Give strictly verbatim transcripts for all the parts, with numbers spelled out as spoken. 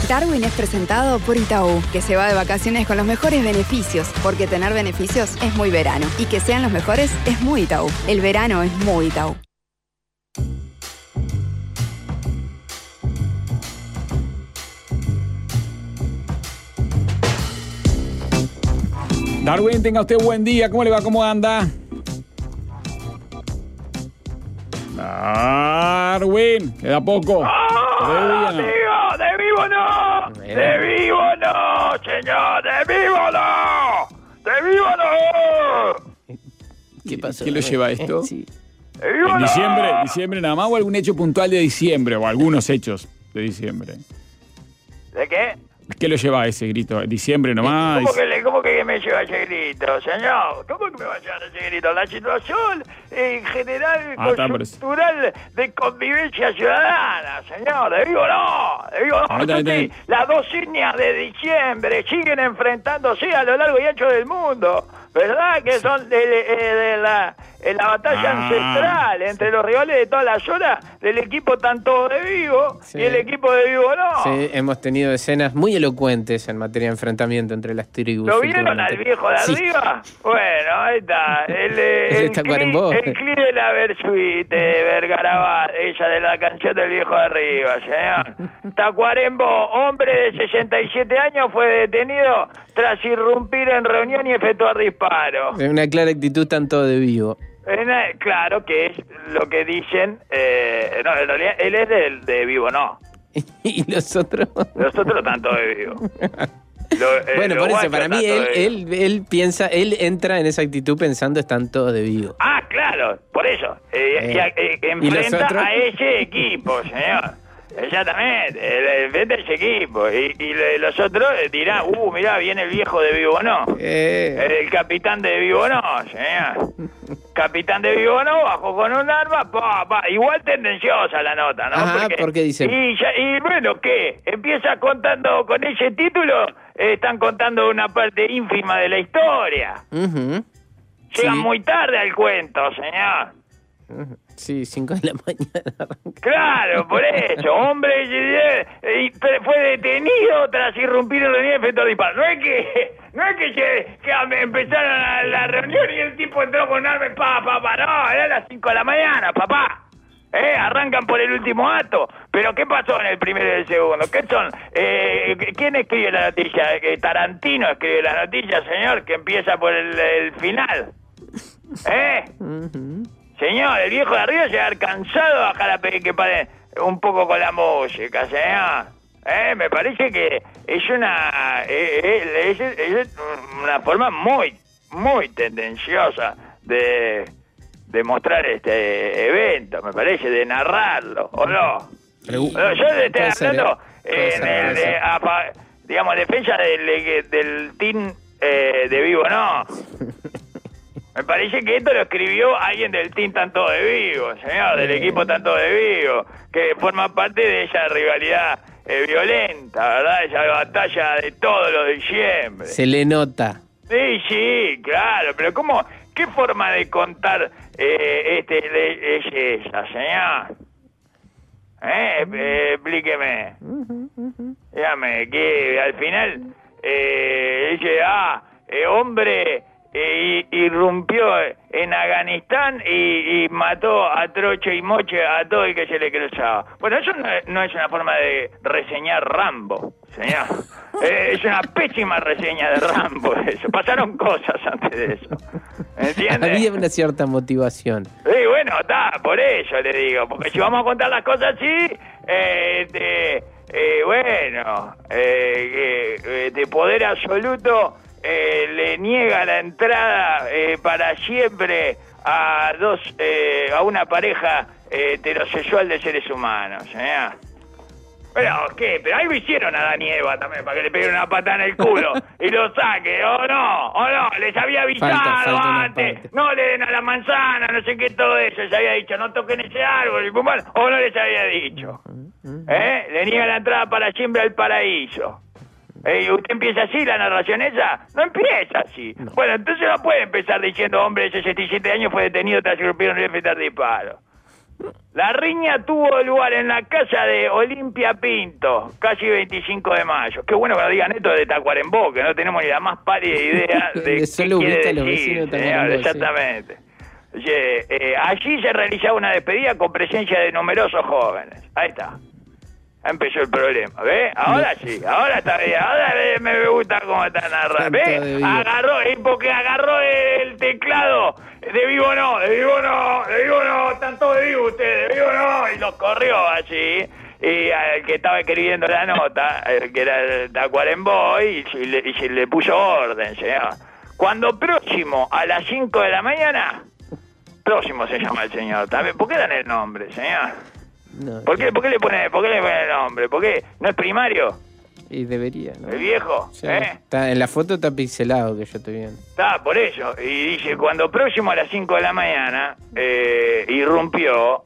Darwin es presentado por Itaú, que se va de vacaciones con los mejores beneficios, porque tener beneficios es muy verano, y que sean los mejores es muy Itaú. El verano es muy Itaú. Darwin, tenga usted buen día. ¿Cómo le va? ¿Cómo anda? Darwin, queda poco. ¡Ah! ¡De vivo! ¡De vivo no! ¡De vivo no, señor! ¡De vivo no! ¡De vivo no! ¿Qué pasó? ¿Qué lo lleva a esto? Sí. ¡De vivo ¿En no! diciembre, diciembre nada más o algún hecho puntual de diciembre o algunos hechos de diciembre? ¿De qué? ¿Qué lo lleva a ese grito? ¿Diciembre nomás? ¿Cómo que, le, ¿Cómo que me lleva ese grito, señor? ¿Cómo que me va a llevar ese grito? La situación en general Ah, coyuntural de convivencia ciudadana, señor. De vivo no, de vivo no. Ah, está, está, está. Las dos líneas de diciembre siguen enfrentándose a lo largo y ancho del mundo, ¿verdad? Que son de, de, de la... En la batalla ah, ancestral entre sí. Los rivales de todas las horas del equipo tanto de Vigo sí. Y el equipo de Vigo no. Sí, hemos tenido escenas muy elocuentes en materia de enfrentamiento entre las tribus. ¿Lo vieron al viejo de sí. arriba? Bueno, ahí está. El, el, el, está cli, el cli de la Versuit de Vergarabat, ella de la canción del viejo de arriba, señor. Tacuarembó, hombre de sesenta y siete años, fue detenido tras irrumpir en reunión y efectuar disparos. Es una clara actitud tanto de Vigo. Claro, que es lo que dicen. Eh, no, en realidad él es de, de Vivo, no. ¿Y los otros? Los otros tanto de Vivo. Lo, eh, bueno, por eso, para mí él, él, él piensa, él entra en esa actitud pensando están todos de Vigo. Ah, claro, por eso. Eh, eh, y, eh, enfrenta a ese equipo, señor. Exactamente, enfrenta a ese equipo. Y, y los otros dirán, uh, mirá, viene el viejo de Vivo, no. Eh. El capitán de Vivo, no, señor. Capitán de Vivo, no, bajó con un arma, pa, pa. Igual tendenciosa la nota, ¿no? Ajá, Porque, ¿por qué dice? Y, ya, y bueno, ¿qué? Empieza contando con ese título, eh, están contando una parte ínfima de la historia. Uh-huh. Llegan sí. muy tarde al cuento, señor. Uh-huh. Sí, cinco de la mañana. Claro, por eso, hombre eh, eh, fue detenido tras irrumpir en reunión y efectuar disparos. No es que, no es que, se, que empezaron la, la reunión y el tipo entró con armas, pa, pa, pa, no, era a las cinco de la mañana, papá. Eh, arrancan por el último acto. Pero ¿qué pasó en el primero y el segundo? ¿Qué son? Eh, ¿Quién escribe la noticia? Tarantino escribe la noticia, señor, que empieza por el, el final. ¿Eh? Uh-huh. Señor, el viejo de arriba se ha cansado de bajar a pedir que pare un poco con la música, señor. Eh, me parece que es una eh, es, es una forma muy, muy tendenciosa de, de mostrar este evento, me parece, de narrarlo, ¿o no? Pero, yo le estoy hablando eh, en el, de, a, digamos, defensa del, del team eh, de Vivo, ¿no? Me parece que esto lo escribió alguien del team tanto de Vigo, señor, del equipo tanto de Vigo, que forma parte de esa rivalidad eh, violenta, ¿verdad? Esa batalla de todos los diciembre. Se le nota. Sí, sí, claro, pero ¿cómo? ¿Qué forma de contar eh, este de, es esa, señor? ¿Eh? eh explíqueme. Dígame, que al final eh, dice, ah, eh, hombre... Eh, irrumpió en Afganistán y, y mató a troche y moche a todo el que se le cruzaba. Bueno, eso no es, no es una forma de reseñar Rambo, señor. Eh, es una pésima reseña de Rambo eso. Pasaron cosas antes de eso. ¿Entiendes? Había una cierta motivación. Sí, bueno, está, por eso le digo. Porque si vamos a contar las cosas así, eh, este, eh, bueno, eh, eh, de poder absoluto... Eh, le niega la entrada eh, para siempre a dos eh, a una pareja eh, heterosexual de seres humanos, ¿eh? Pero, ¿qué? Pero algo hicieron a Adán y Eva también, para que le peguen una patada en el culo y lo saque, ¿o no? ¿O no? Les había avisado falta, falta antes, no le den a la manzana, no sé qué, todo eso, les había dicho, no toquen ese árbol, y bueno, o no les había dicho, ¿eh? Le niega la entrada para siempre al paraíso. Eh, ¿Usted empieza así la narración esa? No empieza así. No. Bueno, entonces no puede empezar diciendo, hombre de sesenta y siete años fue detenido tras irrumpir en efectuar disparos. La riña tuvo lugar en la casa de Olimpia Pinto, casi veinticinco de mayo. Qué bueno que nos digan esto de Tacuarembó, que no tenemos ni la más pálida idea de qué Solo quiere ubica a los decir, vecinos de señor, Tacuarembó, exactamente. Sí. Oye, eh, allí se realizaba una despedida con presencia de numerosos jóvenes. Ahí está. Empezó el problema, ¿ves? Ahora sí, ahora está bien, ahora me gusta cómo está narrando, ¿ves? Agarró, ¿eh? Porque agarró el teclado, de vivo no, de vivo no, de vivo no, están todos de vivo ustedes, de vivo no, y los corrió allí, y al que estaba escribiendo la nota, el que era el Tacuarembó, y, y, le, y se le puso orden, señor. Cuando próximo, a las cinco de la mañana, próximo se llama el señor, también, ¿por qué dan el nombre, señor? No, ¿Por qué, ¿Por qué le pone, por qué le pone el nombre? ¿Por qué? ¿No es primario? Y debería, ¿no? ¿El viejo? Sí, ¿Eh? Está, en la foto está pixelado, que yo estoy viendo. Está, por eso. Y dice, cuando próximo a las cinco de la mañana eh, irrumpió,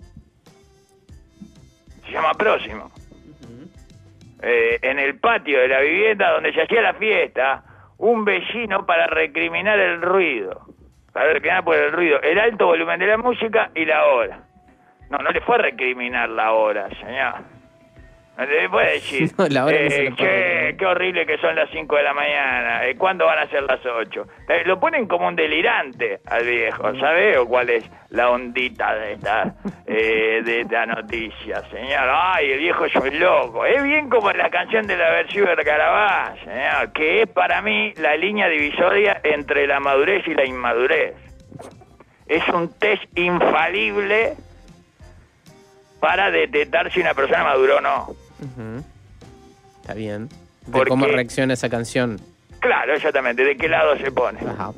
se llama próximo, uh-huh. eh, en el patio de la vivienda donde se hacía la fiesta, un vecino para recriminar el ruido. Para recriminar por el ruido, el alto volumen de la música y la hora. No, no le fue a recriminar la hora, señor. No le puede decir, no, la hora eh, no se lo che, qué horrible que son las cinco de la mañana, eh, ¿cuándo van a ser las ocho? Eh, lo ponen como un delirante al viejo, ¿sabe? ¿O cuál es la ondita de esta, eh, de esta noticia, señor? Ay, el viejo es un loco. Es bien como la canción de la versión de Carabás, señor, que es para mí la línea divisoria entre la madurez y la inmadurez. Es un test infalible para detectar si una persona maduró o no. Uh-huh. Está bien. De Porque, cómo reacciona esa canción. Claro, exactamente. ¿De qué lado se pone? Ajá.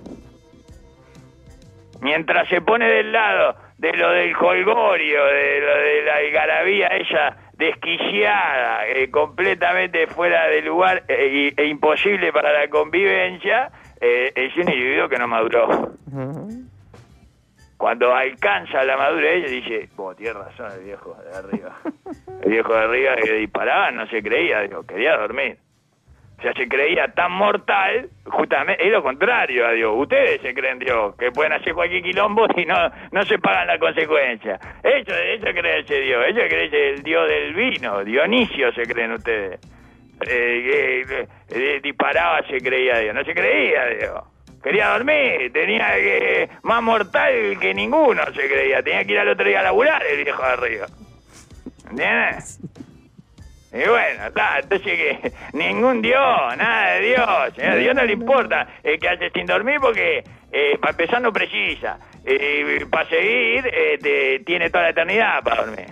Mientras se pone del lado de lo del jolgorio, de lo de la algarabía ella desquiciada, eh, completamente fuera de lugar eh, e imposible para la convivencia, eh, es un individuo que no maduró. Uh-huh. Cuando alcanza la madurez, dice, vos, tienes razón el viejo de arriba. El viejo de arriba que disparaba no se creía, digo, quería dormir. O sea, se creía tan mortal, justamente, es lo contrario a Dios. Ustedes se creen Dios, que pueden hacer cualquier quilombo y no, no se pagan la consecuencia. Ellos, ellos creen ese Dios, ellos creen el Dios del vino, Dionisio se creen ustedes. Eh, eh, eh, disparaba, se creía Dios, no se creía Dios. Quería dormir, tenía que... más mortal que ninguno se creía. Tenía que ir al otro día a laburar el viejo de arriba. ¿Entiendes? Y bueno, está, entonces que ningún Dios, nada de Dios. A Dios no le importa eh, que hace sin dormir porque eh, para empezar no precisa. Eh, para seguir, eh, te, tiene toda la eternidad para dormir.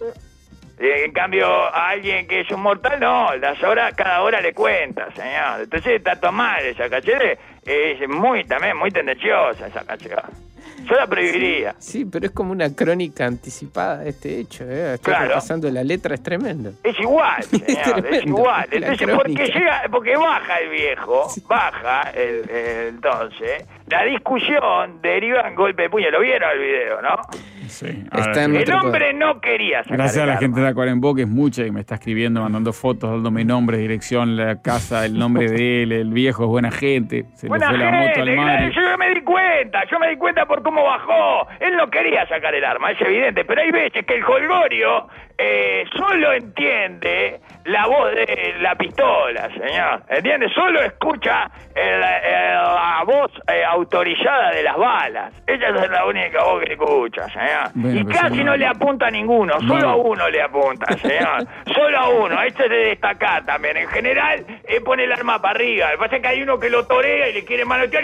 Eh, en cambio, a alguien que es un mortal, no, las horas, cada hora le cuenta, señor. Entonces está todo mal esa cachete, es muy, también muy tendenciosa esa cachete. Yo la prohibiría. Sí, sí, pero es como una crónica anticipada de este hecho, ¿eh? Estoy claro. repasando la letra, es tremendo. Es igual, señor, es, tremendo, es igual. Entonces, porque llega, porque baja el viejo, sí. baja el, el entonces, la discusión deriva en golpe de puño. ¿Lo vieron el video, no? Sí. Ahora, el hombre no quería sacar Gracias el a la arma. gente de Tacuarembó, que es mucha y me está escribiendo, mandando fotos, dándome nombres, dirección, la casa, el nombre de él, el viejo es buena gente, se buena le fue gente, la moto al mar. Claro, yo me di cuenta, yo me di cuenta por cómo bajó. Él no quería sacar el arma, es evidente, pero hay veces que el jolgorio eh, solo entiende la voz de la pistola, señor, ¿entiende? Solo escucha el, el, la voz eh, autorizada de las balas. Ella es la única voz que escucha, señor. Bueno, y casi señor. no le apunta a ninguno, solo no. a uno le apunta, señor. Solo a uno, esto es de destacar también. En general, eh, pone el arma para arriba. Lo que pasa es que hay uno que lo torea y le quiere manotear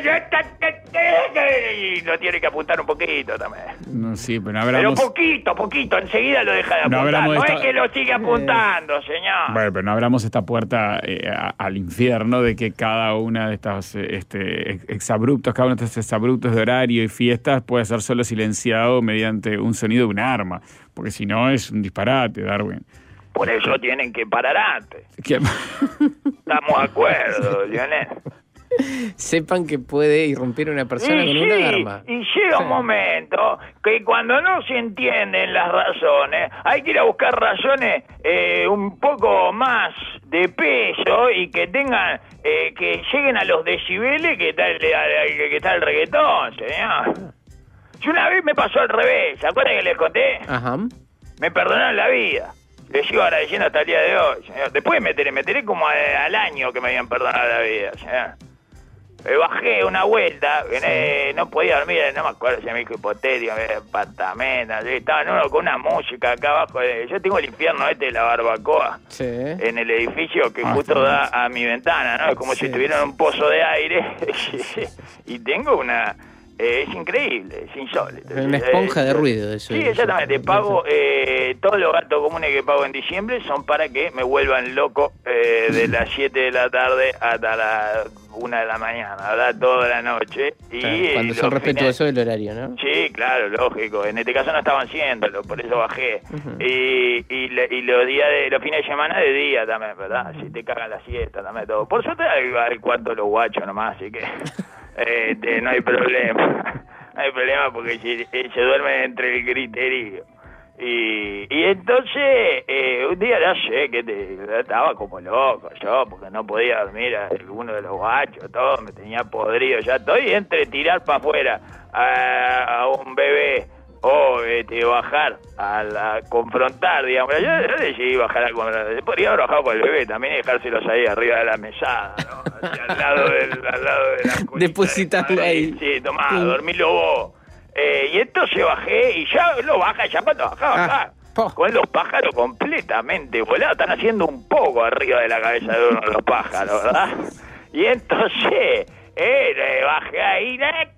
y lo tiene que apuntar un poquito también. No, sí, pero, hablamos... pero poquito, poquito, enseguida lo deja de apuntar. No, no esta... es que lo sigue apuntando, señor. Bueno, pero no abramos esta puerta eh, a, al infierno de que cada una de estas este, exabruptos, cada uno de estos exabruptos de horario y fiestas puede ser solo silenciado mediante un sonido de un arma, porque si no es un disparate, Darwin. Por eso tienen que parar antes. ¿Qué? Estamos de acuerdo, Lionel. Sepan que puede irrumpir una persona y con sí, una arma. Y llega un momento que cuando no se entienden las razones, hay que ir a buscar razones eh, un poco más de peso y que tengan, eh, que lleguen a los decibeles que está el, que está el reggaetón, señor. Si una vez me pasó al revés, ¿se acuerdan que les conté? Ajá. Me perdonaron la vida. Les sigo agradeciendo hasta el día de hoy, señor. Después me enteré, me enteré como a, al año que me habían perdonado la vida, señor. Me bajé una vuelta, que sí. no, no podía dormir, no me acuerdo si me dijo hipotético, departamento, estaba en uno con una música acá abajo. De, yo tengo el infierno este de la barbacoa sí. en el edificio que ah, justo da a mi ventana, ¿no? Es como sí. si estuviera en un pozo de aire. Y tengo una... Eh, es increíble, es insólito. Una esponja eh, de ruido. Eso, sí, exactamente. Pago eh, todos los gastos comunes que pago en diciembre son para que me vuelvan loco eh, de las siete de la tarde hasta las una de la mañana, ¿verdad? Toda la noche. Y claro, cuando eh, son respetuosos del horario, ¿no? Sí, claro, lógico. En este caso no estaban siéndolo, por eso bajé. Uh-huh. Y, y, y los días de los fines de semana de día también, ¿verdad? Si te cagan la siesta también, todo. Por suerte al, al cuarto los guachos nomás, así que... Este, no hay problema, no hay problema porque se, se duerme entre el griterío. Y, y entonces, eh, un día ya sé que te, estaba como loco yo, porque no podía dormir a alguno de los guachos, todo, me tenía podrido, ya estoy entre tirar para afuera a, a un bebé o este, bajar a, la, confrontar, digamos. Yo, yo decidí bajar a confrontar. Podría haber bajado con el bebé también y dejárselos ahí arriba de la mesada, ¿no? Así, al lado del, al lado de la cunita. Depositarlo ahí. Sí, tomá, sí. dormilo vos. Eh, y entonces bajé y ya lo baja, ya cuando baja, baja. Ah, con los pájaros completamente volados. Están haciendo un poco arriba de la cabeza de uno de los pájaros, ¿verdad? Y entonces... Eh, bajé ahí,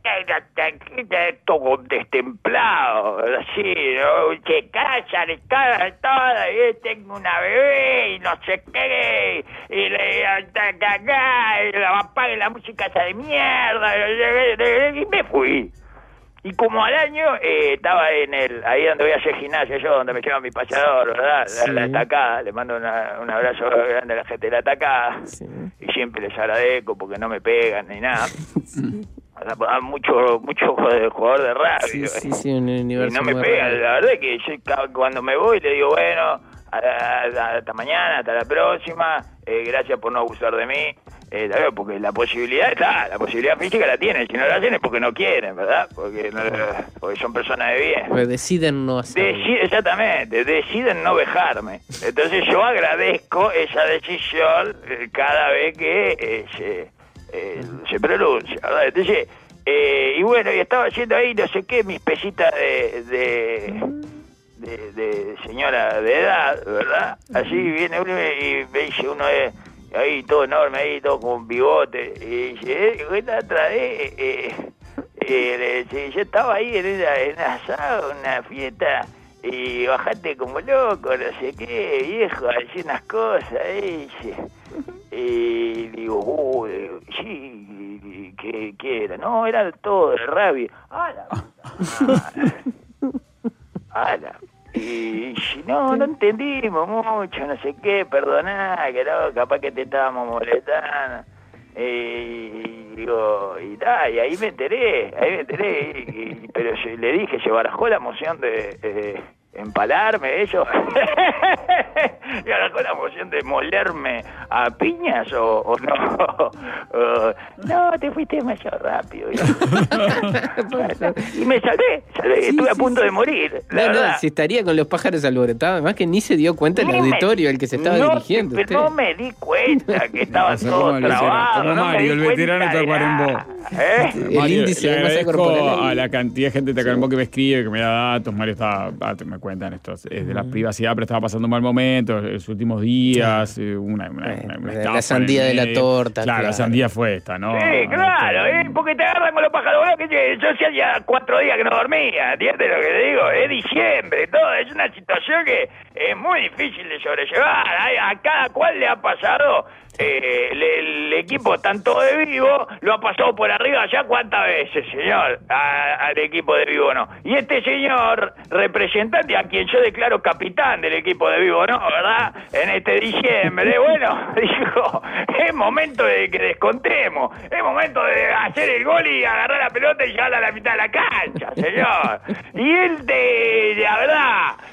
todo destemplado, así, ¿no? Que callan, están todas, y tengo una bebé, y no sé qué, y le y la apague la música esa de mierda, y me fui. Y como al año eh, estaba en el ahí donde voy a hacer gimnasia yo, donde me lleva mi payador, ¿verdad? Sí. La, la estacada, le mando una, un abrazo grande a la gente de la estacada. Sí. Y siempre les agradezco porque no me pegan ni nada. Sí. O sea, mucho mucho jugador de radio. Sí, sí, sí, un universo y no me pegan, la verdad es que yo cuando me voy le digo, bueno, hasta mañana, hasta la próxima, eh, gracias por no abusar de mí. Eh, porque la posibilidad está, la posibilidad física la tienen, si no la hacen es porque no quieren, ¿verdad? Porque, no, porque son personas de bien. Pues deciden no hacerlo. Deci- exactamente, deciden no vejarme. Entonces yo agradezco esa decisión eh, cada vez que eh, se, eh, se pronuncia, ¿verdad? Entonces, eh, y bueno, y estaba haciendo ahí no sé qué, mis pesitas de... de de, de señora de edad, ¿verdad? Así viene uno y me dice uno de... ahí todo enorme, ahí todo con bigote, y dice, eh, otra vez, eh, eh, eh, yo estaba ahí en una, en una asado, una fiesta, y bajaste como loco, no sé qué, viejo, hacía unas cosas, eh, y digo, uh, sí, ¿qué, qué era? No, era todo de rabia. ¡Ah, la puta! ¡Ah, la Y si no, no entendimos mucho, no sé qué, perdoná, que no, capaz que te estábamos molestando. Y digo, y da, y ahí me enteré, ahí me enteré, y, y, pero yo le dije, ¿se barajó la moción de eh, empalarme ellos? ¿Se barajó la moción de molerme a piñas o, o no? Uh, no, te fuiste demasiado rápido. Y me salvé, salvé sí, estuve sí, a punto sí. de morir. No, no, si estaría con los pájaros alborotados, además que ni se dio cuenta el auditorio al que se estaba no, dirigiendo. Pero no me di cuenta que estaba todo trabado. Como no Mario, el veterano de Tacuarembó. ¿Eh? El Mario, índice de masa corporal. A la cantidad de gente de Tacuarembó sí. que me escribe, que me da datos. Mario estaba, me cuentan esto, es de la privacidad, pero estaba pasando un mal momento, los últimos días, una, una, eh, una, una la sandía de la torta. Claro, claro, la sandía fue esta, ¿no? Sí, claro, ¿eh? Porque te agarran con los pájaros. Que yo hacía ya cuatro días que no dormía, ¿entiendes lo que te digo? Es diciembre, todo, es una situación que es muy difícil de sobrellevar. A, a cada cual le ha pasado, eh, el, el equipo tanto de Vivo lo ha pasado por arriba ya cuántas veces, señor, a, al equipo de Vivo, ¿no? Y este señor representante, a quien yo declaro capitán del equipo de Vivo, ¿no? ¿Verdad? En este diciembre, bueno, dijo, es momento de que descontemos, es momento de hacer el gol y agarrar la pelota y llevarla a la mitad de la cancha, señor. Y él, de, de la verdad,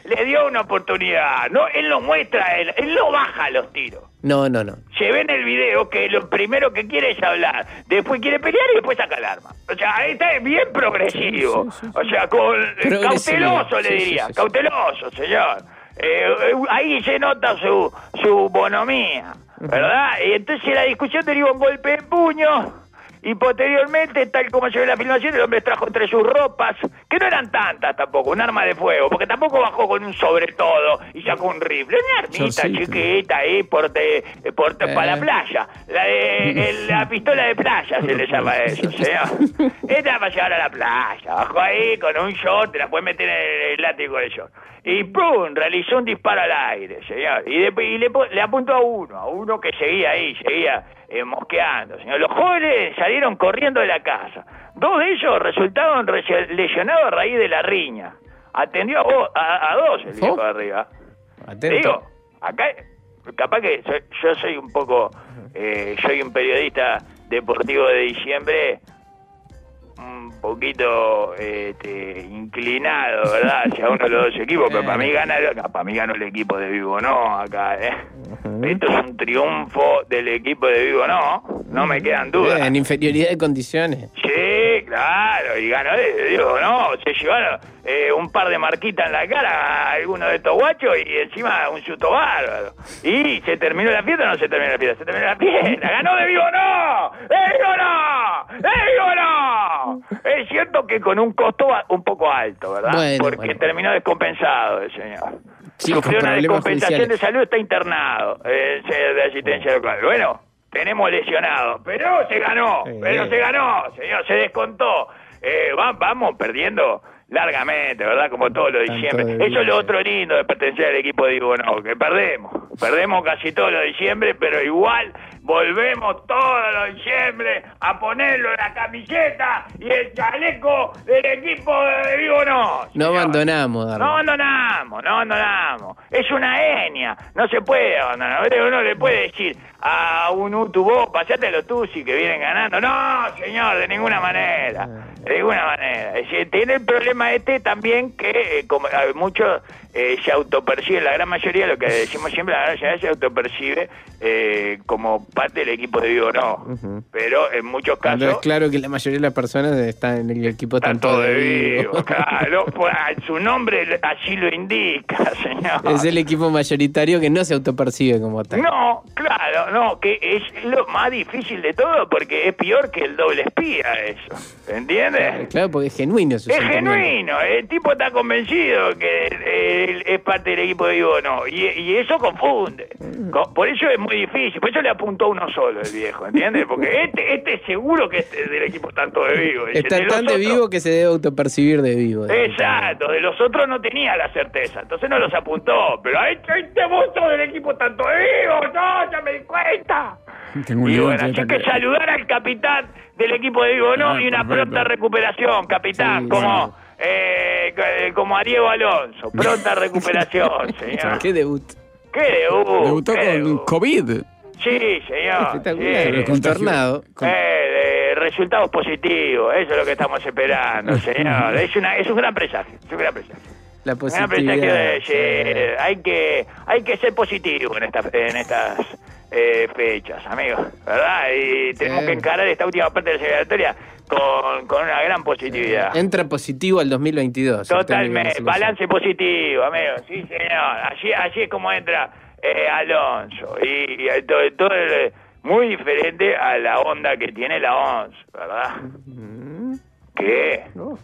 le dio una oportunidad. No, él lo muestra, él, él no baja los tiros. No, no, no. Se ve en el video que lo primero que quiere es hablar, después quiere pelear y después saca el arma. O sea, ahí está bien progresivo. Sí, sí, sí. O sea, con cauteloso le diría, sí, sí, sí. cauteloso, señor. Eh, ahí se nota su, su bonomía, ¿verdad? Y entonces la discusión derivó un golpe de puño. Y posteriormente, tal como se ve en la filmación, el hombre trajo entre sus ropas, que no eran tantas tampoco, un arma de fuego, porque tampoco bajó con un sobre todo y sacó un rifle, una armita chiquita ahí porte, porte eh. para la playa, la, de, el, la pistola de playa se le llama eso, señor. Esta para llevar a la playa, bajó ahí con un shot, la puede meter en el, el látigo del shot. Y ¡pum! Realizó un disparo al aire, señor. Y, de, y le, le apuntó a uno, a uno que seguía ahí, seguía eh, mosqueando, señor. Los jóvenes salieron corriendo de la casa. Dos de ellos resultaron lesionados a raíz de la riña. Atendió a, vos, a, a dos el viejo de arriba. Atento. Digo, acá, capaz que soy, yo soy un poco, eh, soy un periodista deportivo de diciembre, un poquito este, inclinado, ¿verdad? Hacia uno de los dos equipos, pero para mí gana, para mí ganó el equipo de Vigo, no, acá, ¿eh? Uh-huh. Esto es un triunfo del equipo de Vigo, no, no me quedan dudas. En inferioridad de condiciones. Sí, claro, y ganó, digo, no, se llevaron eh, un par de marquitas en la cara a alguno de estos guachos y encima un susto bárbaro. ¿Y se terminó la fiesta o no se terminó la fiesta? Se terminó la fiesta, ganó de Vigo, no, ¡de Vigo no! ¡de Vigo no! Es cierto que con un costo un poco alto, ¿verdad? Bueno, Porque bueno. terminó descompensado el señor. Sí, sufrió una descompensación judiciales. de salud, está internado eh, de asistencia local. Bueno, tenemos lesionado, pero se ganó, sí, pero sí. se ganó, señor, se descontó. Eh, va, vamos perdiendo largamente, ¿verdad? Como todos los diciembre. De Eso es lo otro lindo de pertenecer al equipo de Vigo, no, que perdemos. Perdemos casi todos los diciembre, pero igual volvemos todos los diciembre a ponerlo en la camiseta y el chaleco del equipo de Vigo, no. No abandonamos, Darwin. No abandonamos, no abandonamos. Es una etnia, no se puede abandonar. Uno le puede decir a un Utu, vos pasate a los Tusi que vienen ganando. No, señor, de ninguna manera. De ninguna manera. Es decir, tiene el problema este también que eh, como eh, muchos eh, se autoperciben, la gran mayoría, lo que decimos siempre, la gran mayoría se autopercibe eh, como parte del equipo de Vigo, no. Uh-huh. Pero en muchos casos... Pero es claro que la mayoría de las personas están en el equipo tanto de Vigo. Vigo. Claro, pues, su nombre así lo indica, señor. Es el equipo mayoritario que no se autopercibe como tal. No, claro, no, que es lo más difícil de todo porque es peor que el doble espía eso, ¿entiendes? Claro, claro, porque es genuino. Es genuino, el tipo está convencido que él es parte del equipo de Vigo, no, y, y eso confunde. Por eso es muy difícil, por eso le apuntó uno solo el viejo, ¿entiendes? Porque este este seguro que es del equipo tanto de Vigo. Está de tan de Vigo que se debe autopercibir de Vigo. De Exacto, de los otros no tenía la certeza, entonces no los apuntó, pero ahí te votó del equipo tanto de Vigo, no, ya me di cuenta. Tengo y bueno, así que, que saludar al capitán del equipo de Vigo, ¿no? Ah, y una perfecto. pronta recuperación, capitán, sí, como... Sí. Eh, como a Diego Alonso, pronta recuperación, señor. ¿Qué debut? ¿Qué debut? Debutó ¿Qué con debut? COVID. Sí, señor. Espectacular. Sí. Tornado. Eh, eh, resultados positivos, eso es lo que estamos esperando, señor. Es una es un gran presagio, es un gran presagio. La positividad. De, sí, sí. Hay que hay que ser positivo en estas en estas eh, fechas, amigos, ¿verdad? Y tenemos sí. que encarar esta última parte de la eliminatoria con, con una gran positividad. Entra positivo al dos mil veintidós. Totalmente, balance positivo, amigos, sí señor. Allí, allí es como entra eh, Alonso. Y, y todo, todo el, muy diferente a la onda que tiene la once, ¿verdad? Uh-huh. ¿Qué? No.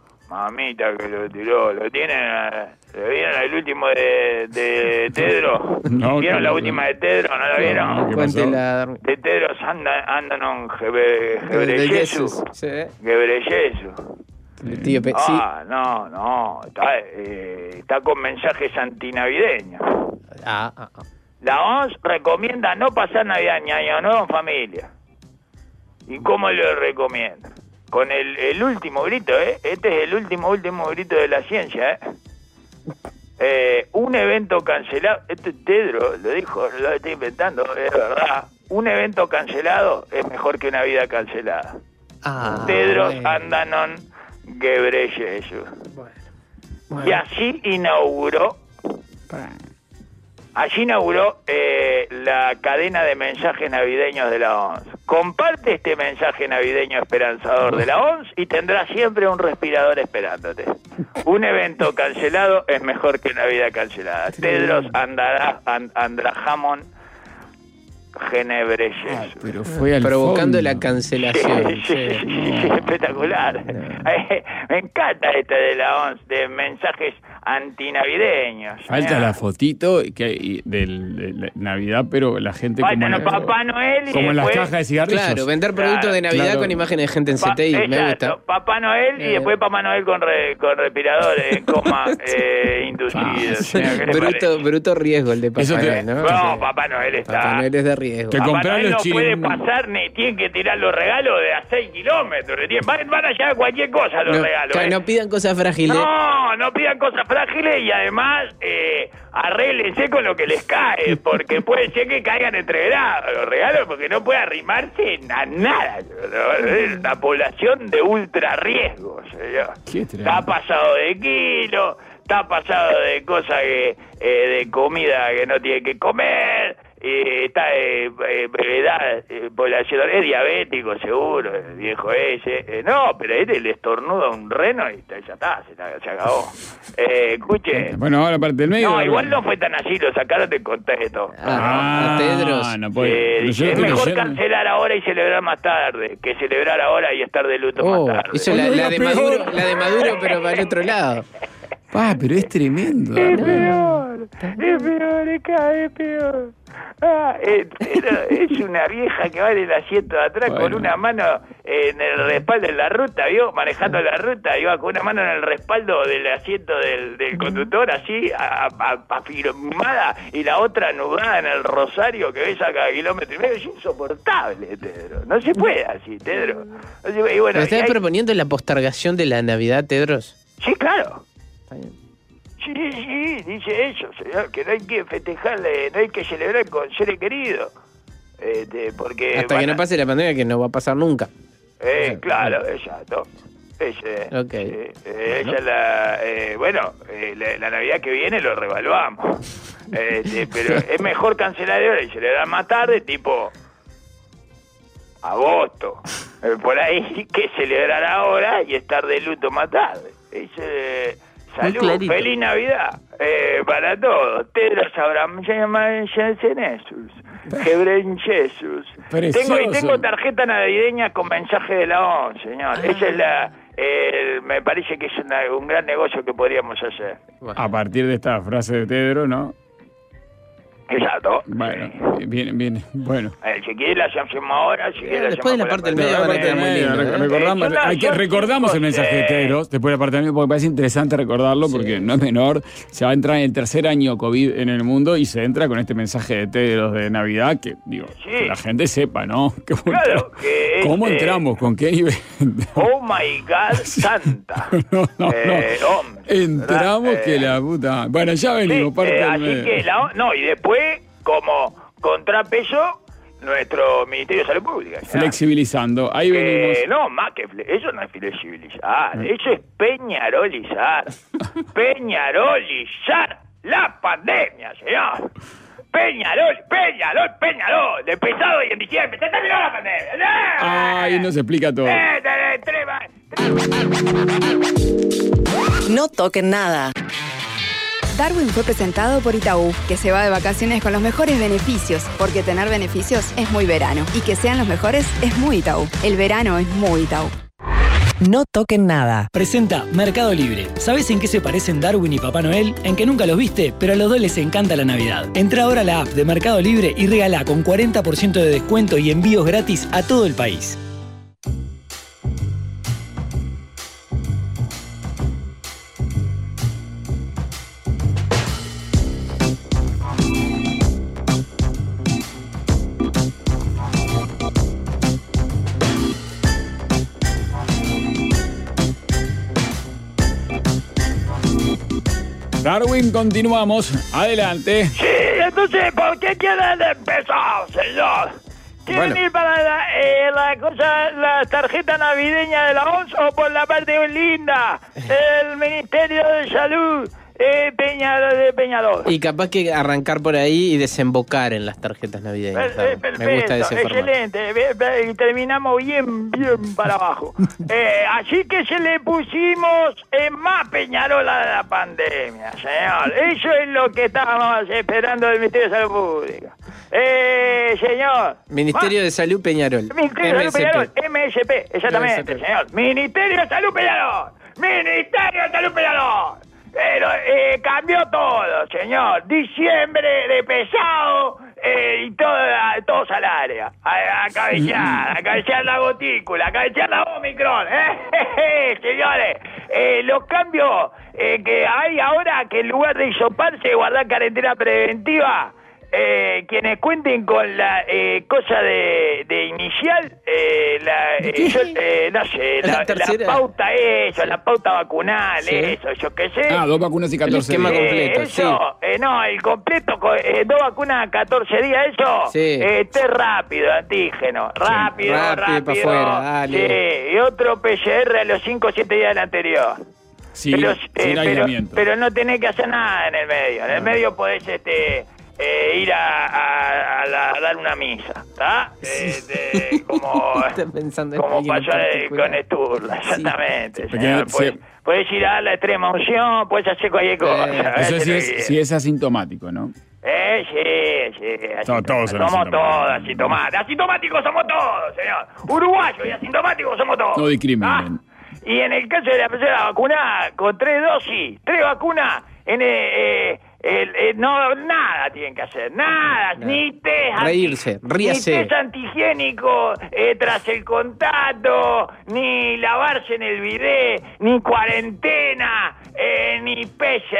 Mamita que lo tiró, lo tienen, ¿lo vieron el último de, de Tedro? No, ¿Vieron la última de Tedro? ¿No la vieron? No, Cuéntela. De Tedro Andanon Gebreyesus. Sí. Gebreyesus. Tío, pe- ah, sí. no, no, está, eh, está con mensajes antinavideños. Ah, ah, ah. La O M S recomienda no pasar Navidad ni Año Nuevo en familia. ¿Y cómo lo recomienda? Con el, el último grito, ¿eh? Este es el último, último grito de la ciencia, ¿eh? eh un evento cancelado, esto es Tedro, lo dijo, lo estoy inventando, es verdad. Un evento cancelado es mejor que una vida cancelada. Ah, Tedros bueno. Andanon Gebreyesus. Bueno. Y así inauguró, allí inauguró eh, la cadena de mensajes navideños de la O M S. Comparte este mensaje navideño esperanzador de la O M S y tendrás siempre un respirador esperándote. Un evento cancelado es mejor que una vida cancelada. Tedros Andra, And, Andrahamon Genebre Ah, pero fue al Provocando fondo. la cancelación. Sí, sí, sí, sí, sí, espectacular. Me encanta esto de la O M S, de mensajes antinavideños. Falta Mirá. la fotito que hay del, de la Navidad, pero la gente Falta como, no, en- Papá Noel y como en las después- cajas de cigarrillos. Claro, vender productos Claro, de Navidad claro. con imágenes de gente en Pa- C T I, me exacto, gusta. Papá Noel y Eh. después Papá Noel con, re- con respirador en coma eh, inducido. Ah, señor, ¿qué le Bruto, parece? bruto riesgo el de Papá Eso te- Noel, ¿no? No, Sí. Papá Noel está... Papá Noel es de riesgo. Te Papá comprar Noel los no puede chilenos. pasar ni tiene que tirar los regalos de a seis kilómetros. le tienen- Van, van a llevar cualquier cosa los No, regalos. claro, ¿eh? no pidan cosas frágiles. No, no pidan cosas frágiles y además eh, arréglense con lo que les cae, porque puede ser que caigan entre grados los regalos, porque no puede arrimarse a nada. Es una población de ultra riesgo, señor. Qué tremendo. Está pasado de kilo, está pasado de cosas que, eh, de comida que no tiene que comer. Eh, está eh, eh, edad, eh, población, es diabético seguro, el viejo ese. Eh, no, pero este le estornuda un reno y está- ya está, se, se acabó. Eh, escuche. Bueno, ahora parte del medio. No, igual no fue tan así, lo sacaron del contexto. Ah, a Tedros. no Eh, puede. Pero dice, yo es estoy mejor leyendo- cancelar ahora y celebrar más tarde, que celebrar ahora y estar de luto Oh, más tarde. hizo la, Oye, la era de peor. Maduro, la de Maduro, pero para el otro lado. Ah, pero es tremendo. Es peor, es peor, es cada vez peor. Ah, es, era- es una vieja que va en el asiento de atrás Bueno. con una mano en el respaldo de la ruta, ¿vio? Manejando la ruta, iba con una mano en el respaldo del asiento del, del conductor, así, a- a- afirmada, y la otra anudada en el rosario que ves a cada kilómetro y medio. Es insoportable, Tedro. No se puede así, Tedro. No se puede. Y bueno, ¿Me estás y hay- proponiendo la postergación de la Navidad, Tedros? sí, claro. Está bien. Sí, sí, dice eso, señor, que no hay que festejarle, no hay que celebrar con seres queridos. Este, porque Hasta que van no a- pase la pandemia, que no va a pasar nunca. Eh, claro, exacto. Ese, Ok. eh, eh, esa es la... eh, bueno, eh, la, la Navidad que viene lo revaluamos. Este, pero es mejor cancelar ahora y celebrar más tarde, tipo... agosto. Eh, por ahí, que celebrar ahora y estar de luto más tarde. Ese... Salud, clarito. feliz Navidad eh, para todos. Tedros Abraham Jesús, Hebren Jesús. Precioso. Tengo y tengo tarjeta navideña con mensaje de la O M S, señor. Esa es la, el- me parece que es una- un gran negocio que podríamos hacer. A partir de esta frase de Tedro, ¿no? Exacto. Bueno, viene, viene. Bueno. Eh, si quiere la hacemos ahora, si quiere la después de la hacemos parte del con medio van a quedar muy Re- lindos, ¿eh? recordamos, Es una hay que, acción recordamos el mensaje de cinco, Tedros, después de la parte del medio, porque me parece interesante recordarlo, porque no es menor. Se va a entrar en el tercer año COVID en el mundo y se entra con este mensaje de Tedros de Navidad, que digo, Sí. que la gente sepa, ¿no? Que Claro, que es, ¿Cómo eh, entramos? ¿Con qué nivel? Oh my God, Santa. No, no, Eh, no. O M S, Entramos ¿verdad? que Eh, la puta. Bueno, ya venimos, Sí, parte eh, del así medio. que la, no, y después, como contrapeso, nuestro Ministerio de Salud Pública. ¿no? Flexibilizando. Ahí venimos. Eh, no, más que fle- eso no es flexibilizar, eso es peñarolizar. Peñarolizar la pandemia, señor. Peñarol, Peñarol, Peñarol, de pesado y en diciembre, se terminó la pandemia. ¡Eh! Ay, no se explica todo. Eh, tre- tre- No toquen nada. Darwin fue presentado por Itaú, que se va de vacaciones con los mejores beneficios, porque tener beneficios es muy verano. Y que sean los mejores es muy Itaú. El verano es muy Itaú. No toquen nada. Presenta Mercado Libre. ¿Sabes en qué se parecen Darwin y Papá Noel? En que nunca los viste, pero a los dos les encanta la Navidad. Entra ahora a la app de Mercado Libre y regala con cuarenta por ciento de descuento y envíos gratis a todo el país. Darwin, continuamos. Adelante. Sí, entonces, ¿por qué quieren empezar, señor? ¿Quieren Bueno. ir para la, eh, la cosa, la tarjeta navideña de la O M S o por la parte linda? El Ministerio de Salud eh, Peña, de Peñarol. Y capaz que arrancar por ahí y desembocar en las tarjetas navideñas. Eh, eh, ¿sabes? Me gusta ese formato. excelente, Ve- ve- y terminamos bien, bien para abajo. Eh, así que se le pusimos eh, más Peñarola de la pandemia, señor. Eso es lo que estábamos esperando del Ministerio de Salud Pública. Eh, señor. Ministerio de Salud Peñarol. Ministerio de Salud Peñarol, M S P, exactamente, M S P. señor. Ministerio de Salud Peñarol, Ministerio de Salud Peñarol. Pero eh, cambió todo, señor. Diciembre de pesado eh, y todo, todos al área. A, a cabecear, a cabecear la gotícula, a cabecear la Omicron. ¿eh? Señores, eh, los cambios eh, que hay ahora, que en lugar de hisoparse y guardar cuarentena preventiva, Eh, quienes cuenten con la eh, cosa de, de inicial, eh, la, eh, yo, eh, no sé, La la, la tercera. pauta eso, la pauta vacunal, Sí. eso, yo qué sé. Ah, dos vacunas y catorce esquema días. completo, eso, eh, no, el completo, co- eh, dos vacunas, catorce días, eso, Sí. eh, té rápido, antígeno, rápido, rápido rápido, pa' afuera, dale. sí, y otro P C R a los cinco o siete días del anterior. Sí, pero, eh, sin pero, aislamiento. pero no tenés que hacer nada en el medio. En el medio podés este, eh, ir a, a- a la- a dar una misa, ¿está? Eh, de- como Está pensando en como alguien en pasó eh, particular. con Sturla, exactamente. Sí, señor. porque Podés, se- podés ir a dar la extrema unción, podés hacer cualquier cosa. Eso ese sí es el es, sí es asintomático, ¿no? Eh, sí, sí. Todos- todos son somos asintomáticos. todos asintomáticos. Asintomáticos somos todos, señor. Uruguayos y asintomáticos somos todos. No discriminen. Ah, y en el caso de la persona vacunada con tres dosis, tres vacunas, en eh, eh, el- eh, no, nada tienen que hacer, nada, Nada. ni test, anti- Reírse, ríase. ni test antihigiénico eh, tras el contacto, ni lavarse en el bidet, ni cuarentena, eh, ni P C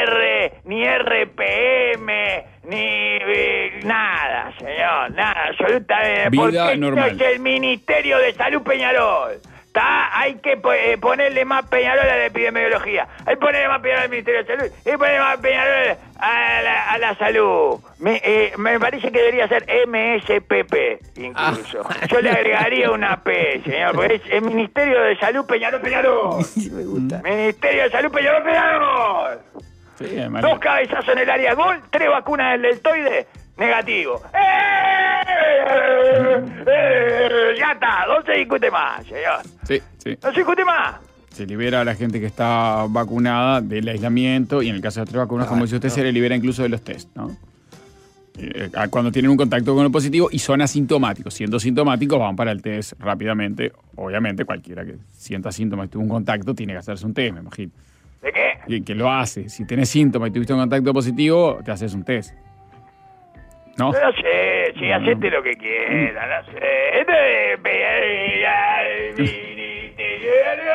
R, ni R P M, ni eh, nada, señor, nada, absolutamente. Vida porque esto normal. es el Ministerio de Salud Peñarol. ¿Tá? Hay que po- eh, ponerle más Peñarol a la epidemiología. Hay que ponerle más Peñarol al Ministerio de Salud. Hay que ponerle más Peñarol a la, a la salud. Me, eh, me parece que debería ser M S P P, incluso. Ah. Yo le agregaría una P, señor, porque es el Ministerio de Salud Peñarol Peñarol. Sí, me gusta. Ministerio de Salud Peñarol Peñarol. Sí, María. Dos cabezazos en el área gol, tres vacunas del deltoide, negativo. ¡Eh! ¡Eh! Ya está, no se discute más, señor. Sí, sí. No se discute más. Se libera a la gente que está vacunada del aislamiento y en el caso de las tres vacunas, como dice usted, se le libera incluso de los test, ¿no? Eh, cuando tienen un contacto con el positivo y son asintomáticos. Siendo sintomáticos, van para el test rápidamente. Obviamente, cualquiera que sienta síntomas y tuvo un contacto tiene que hacerse un test, me imagino. ¿De qué? Y que lo hace. Si tenés síntomas y tuviste un contacto positivo, te haces un test. ¿No? No sé, si hacete lo que quieras, no sé. Esto es pegar al ministerio.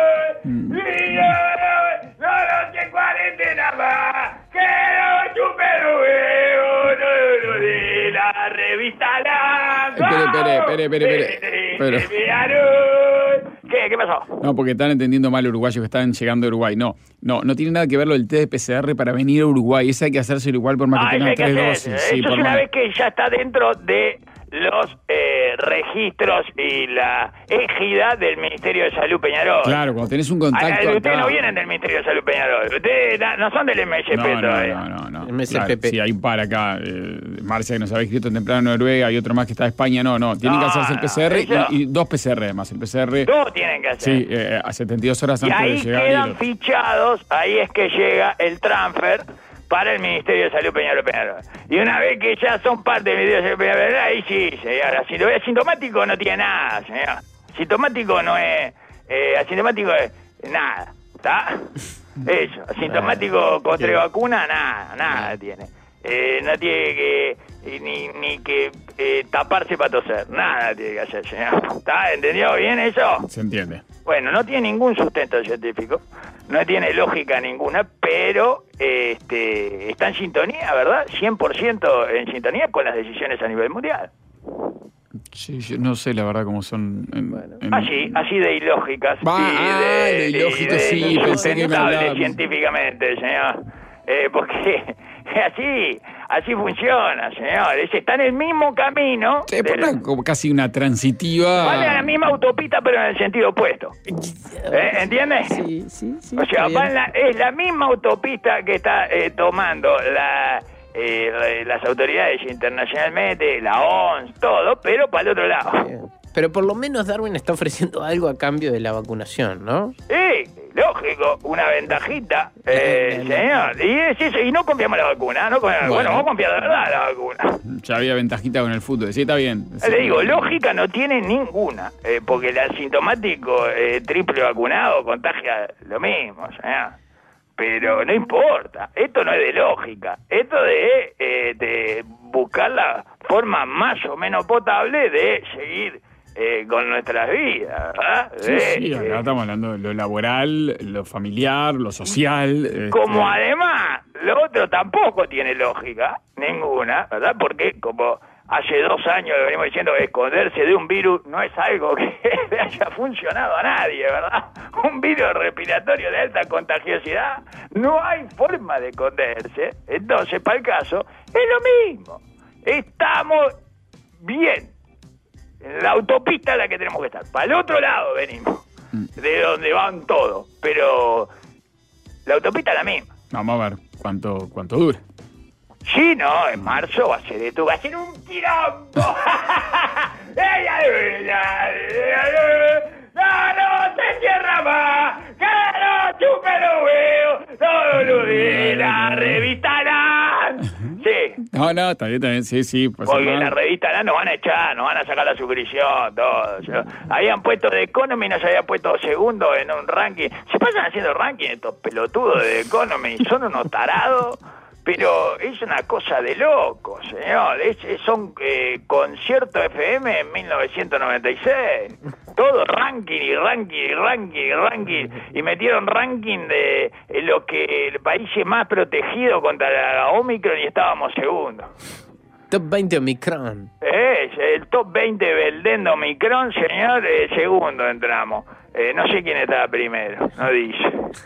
No, no se cuarentena más. Que no chupe el huevo. No, no, de la revista La. Espere, espere, espere, espere, espere. Pero- ¿Qué? ¿Qué pasó? No, porque están entendiendo mal uruguayos que están llegando a Uruguay. No, no, no tiene nada que ver lo del test de P C R para venir a Uruguay. Ese hay que hacerse igual por más Ah, que eso tengan hay que tres hacer. dosis. Sí, Eso por es una más. vez que ya está dentro de los eh, registros y la égida del Ministerio de Salud Peñarol. Claro, cuando tenés un contacto Ah, ustedes acá- no vienen del Ministerio de Salud Peñarol. Ustedes na- no son del M S P No, no, todavía. no, no, no. M S P P. Claro, sí, hay un par acá. Eh, Marcia, que nos había escrito temprano en Noruega, y otro más que está de España. No, no. Tienen No, que hacerse el P C R no, eso- y, y dos P C R además. El P C R, Todos tienen que hacer. sí, eh, a setenta y dos horas y antes ahí de llegar. quedan y- fichados, ahí es que llega el transfer para el Ministerio de Salud Peñarol Peñarol. Y una vez que ya son parte del Ministerio de Salud Peñarol Peñarol, ahí sí, señor. Si lo ve asintomático no tiene nada, señor. Asintomático no es... Eh, asintomático es nada, ¿está? Eso, asintomático con tres vacunas, nada, nada tiene. Eh, no tiene que... eh, ni, ni que eh, taparse para toser, nada tiene que hacer, señor. ¿Está? ¿Entendió bien eso? Se entiende. Bueno, no tiene ningún sustento científico, no tiene lógica ninguna, pero este, está en sintonía, ¿verdad? cien por ciento en sintonía con las decisiones a nivel mundial. Sí, yo no sé la verdad cómo son. En, en- Así, así de ilógicas. Va, y ah, de, lo ilógico, y de sí, pensé que me insustentables hablaba. científicamente, señor. Eh, porque así, así funciona, señor. Ese está en el mismo camino. Sí, por una- como casi una transitiva. Vale a la misma autopista, pero en el sentido opuesto. ¿Eh? ¿Entiendes? Sí, sí, sí. O sea, está va en bien. la- es la misma autopista que está eh, tomando la, eh, las autoridades internacionalmente, la O M S, todo, pero para el otro lado. Bien. Pero por lo menos Darwin está ofreciendo algo a cambio de la vacunación, ¿no? Sí, lógico, una ventajita, eh, No, no, no. señor. Y es eso, y no confiamos en la vacuna, ¿no? Bueno, Bueno. bueno vos confías de verdad en la vacuna. Ya había ventajita con el fútbol. Sí, está bien. Sí. Le digo, lógica no tiene ninguna, eh, porque el asintomático eh, triple vacunado contagia lo mismo, señor. Pero no importa, esto no es de lógica, esto de, eh, de buscar la forma más o menos potable de seguir eh, con nuestras vidas, ¿verdad? Sí, De, sí, eh, acá estamos hablando de lo laboral, lo familiar, lo social. este, Como además, lo otro tampoco tiene lógica, ninguna, ¿verdad? Porque como hace dos años le venimos diciendo, esconderse de un virus no es algo que le haya funcionado a nadie, ¿verdad? Un virus respiratorio de alta contagiosidad, no hay forma de esconderse. Entonces, para el caso, es lo mismo. Estamos bien. En la autopista es la que tenemos que estar. Para el otro lado venimos, de donde van todos. Pero la autopista es la misma. Vamos a ver cuánto, cuánto dura. Sí, no, en marzo va a ser esto, va a ser un quilombo. No, no, se cierra más, que no chupe los huevos, todos los días, la revista Lan. Sí, No, no, está bien, está bien. Sí, sí. Pues, porque no. la revista Lan nos van a echar, nos van a sacar la suscripción, todo. Yo- habían puesto The Economy, nos había puesto segundo en un ranking. Se pasan haciendo ranking estos pelotudos de The Economy, son unos tarados. Pero es una cosa de loco, señor. Es, es- son eh, conciertos F M en mil novecientos noventa y seis. Todo ranking y ranking y ranking y ranking. Y metieron ranking de eh, lo que el país es más protegido contra la Omicron y estábamos segundos. Top veinte Omicron. Es el top veinte Belden de Omicron, señor, eh, segundo entramos. Eh, no sé quién estaba primero, no dice.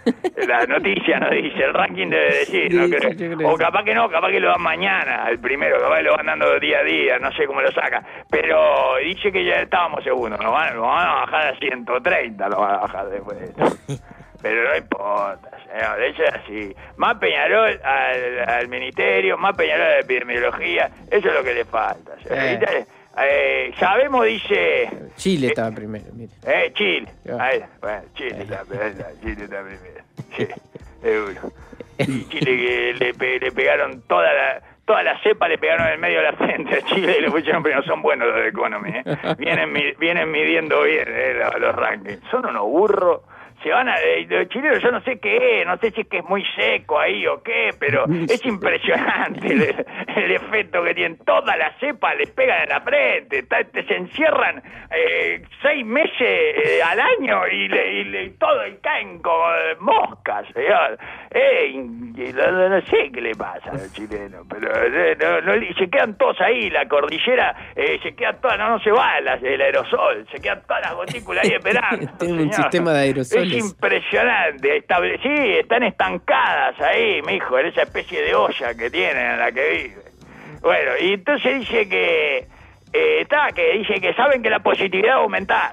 La noticia no dice, el ranking debe decir, Sí, no sí, creo. yo creo O que sí. capaz que no, capaz que lo dan mañana, al primero, capaz que lo van dando día a día, no sé cómo lo saca. Pero dice que ya estábamos segundos, nos van, nos van a bajar a ciento treinta, lo van a bajar después de esto. Pero no importa, señor, eso es así. Más Peñarol al, al ministerio, más Peñarol a la epidemiología, eso es lo que le falta, señor. Eh. ¿Viste? Eh, sabemos, dice... Chile estaba primero, mire. Eh, Chile. Ya. Ahí, bueno, Chile está, primero, Chile está primero. Sí, seguro. Y Chile que le, pe- le pegaron toda la... Toda la cepa le pegaron en el medio de la frente a Chile y le pusieron primero. Son buenos los de Economy, ¿eh? Vienen, mi- vienen midiendo bien eh, los, los rankings. Son unos burros. Se van a... Eh, los chilenos yo no sé qué es, no sé si es que es muy seco ahí o qué, pero es impresionante el, el efecto que tienen. Todas las cepas les pegan en la frente. Está- te- se encierran eh, seis meses eh, al año y, le, y, le- y todo y caen como moscas, señor. Eh, y- y no, no- no sé qué le pasa a los chilenos, pero eh, no, no- y se quedan todos ahí, la cordillera eh, se queda toda, no, no se va la- el aerosol, se quedan todas las gotículas ahí esperando. Tienen un señor. sistema de aerosoles. Es impresionante, estable, sí, están estancadas ahí, mijo, en esa especie de olla que tienen en la que viven. Bueno, y entonces dice que eh, está, que dice que saben que la positividad va a aumentar.